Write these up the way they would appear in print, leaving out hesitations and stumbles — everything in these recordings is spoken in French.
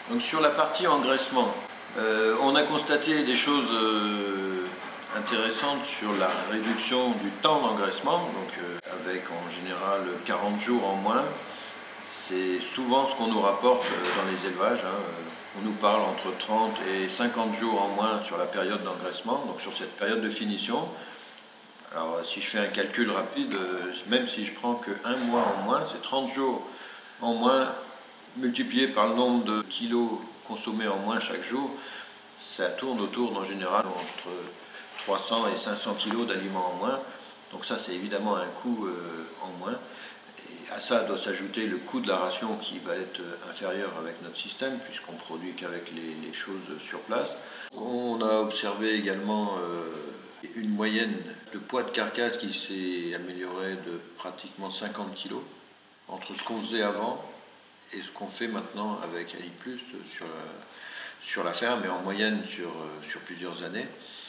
Donc sur la partie engraissement, on a constaté des choses intéressantes sur la réduction du temps d'engraissement, avec en général 40 jours en moins. C'est souvent ce qu'on nous rapporte dans les élevages. On nous parle entre 30 et 50 jours en moins sur la période d'engraissement, donc sur cette période de finition. Alors si je fais un calcul rapide, même si je prends que un mois en moins, c'est 30 jours en moins multiplié par le nombre de kilos consommés en moins chaque jour. Ça tourne autour en général entre 300 et 500 kilos d'aliments en moins. Donc ça c'est évidemment un coût en moins. Et à ça doit s'ajouter le coût de la ration qui va être inférieur avec notre système puisqu'on produit qu'avec les choses sur place. On a observé également une moyenne de poids de carcasse qui s'est améliorée de pratiquement 50 kg entre ce qu'on faisait avant et ce qu'on fait maintenant avec Ali Plus sur la ferme et en moyenne sur plusieurs années.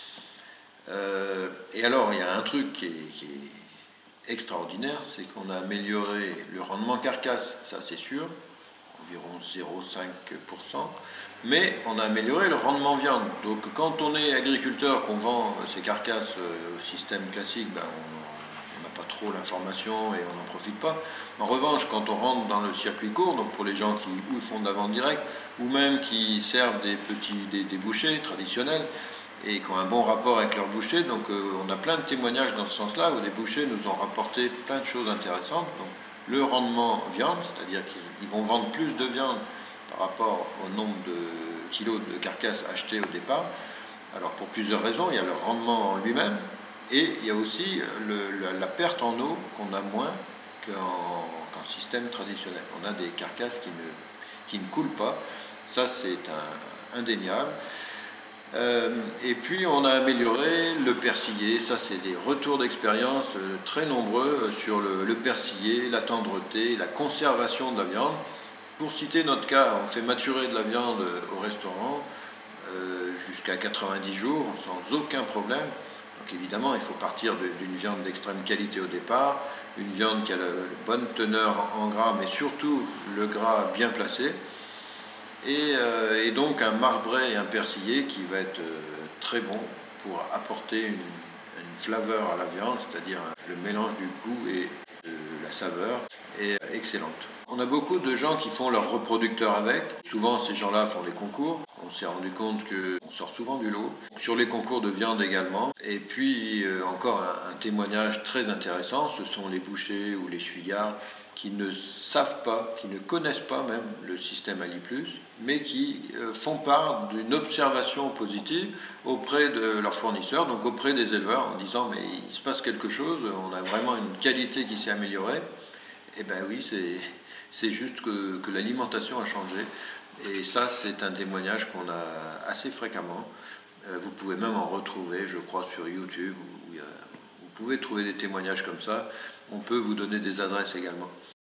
Et alors il y a un truc qui est extraordinaire, c'est qu'on a amélioré le rendement carcasse, ça c'est sûr, environ 0,5%, mais on a amélioré le rendement viande. Donc quand on est agriculteur, qu'on vend ces carcasses au système classique, on n'a pas trop l'information et on n'en profite pas. En revanche, quand on rentre dans le circuit court, donc pour les gens qui ou font de la vente directe, ou même qui servent des bouchers traditionnels, et qui ont un bon rapport avec leurs bouchers, donc on a plein de témoignages dans ce sens-là, où des bouchers nous ont rapporté plein de choses intéressantes. Donc, le rendement viande, c'est-à-dire qu'ils vont vendre plus de viande par rapport au nombre de kilos de carcasses achetées au départ. Alors pour plusieurs raisons, il y a le rendement en lui-même, et il y a aussi la perte en eau qu'on a moins qu'en système traditionnel. On a des carcasses qui ne coulent pas, ça c'est indéniable. Et puis on a amélioré le persillé, ça c'est des retours d'expérience très nombreux sur le persillé, la tendreté, la conservation de la viande. Pour citer notre cas, on fait maturer de la viande au restaurant jusqu'à 90 jours sans aucun problème. Donc évidemment il faut partir d'une viande d'extrême qualité au départ, une viande qui a la bonne teneur en gras mais surtout le gras bien placé. Et donc un marbré et un persillé qui va être très bon pour apporter une flaveur à la viande, c'est-à-dire le mélange du goût et de la saveur est excellente. On a beaucoup de gens qui font leurs reproducteurs avec. Souvent ces gens-là font des concours. On s'est rendu compte qu'on sort souvent du lot. Sur les concours de viande également. Et puis encore un témoignage très intéressant, ce sont les bouchers ou les chevillards qui ne savent pas, qui ne connaissent pas même le système Ali+, mais qui font part d'une observation positive auprès de leurs fournisseurs, donc auprès des éleveurs, en disant mais il se passe quelque chose, on a vraiment une qualité qui s'est améliorée. Et bien oui, c'est juste que l'alimentation a changé. Et ça, c'est un témoignage qu'on a assez fréquemment. Vous pouvez même en retrouver, je crois, sur YouTube. Vous pouvez trouver des témoignages comme ça. On peut vous donner des adresses également.